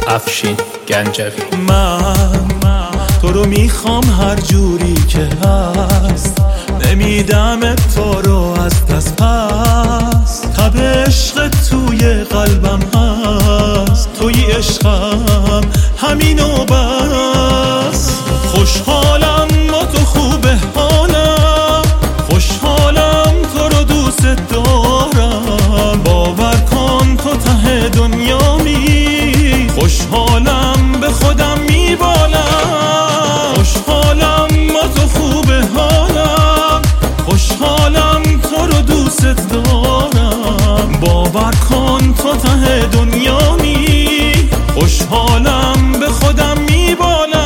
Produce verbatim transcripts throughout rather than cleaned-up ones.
افشین گنجوی. من تو رو میخوام هر جوری که هست، نمیدم تو رو از دست پس. تب عشق توی قلبم هست، توی عشقم همینو بس. خوشحالم با تو خوبه حالم، خوشحالم تو رو دوست دارم. باور کن تو ته دنیامی، خوشحالم به خودم میبالم. خوشحالم با تو خوبه حالم، خوشحالم تو رو دوست دارم. باور کن تو ته دنیامی، خوشحالم به خودم میبالم.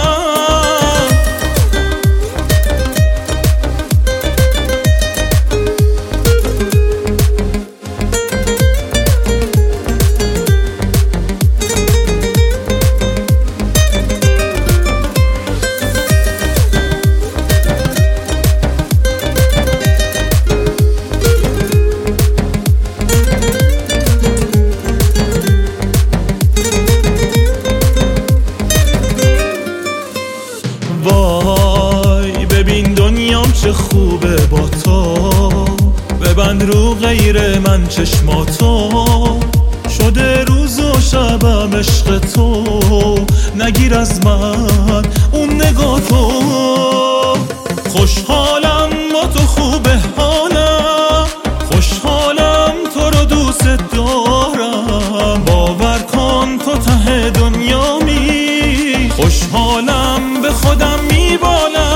وای ببین دنیام چه خوبه با تو، ببند رو غیر من چشماتو. شده روز و شبم عشق تو، نگیر از من اون نگاتو. خوشحالم با تو خوبه حالم، خوشحالم تو رو دوست دارم. باور کن تو ته دنیامی، خوشحالم به خودم میبالم.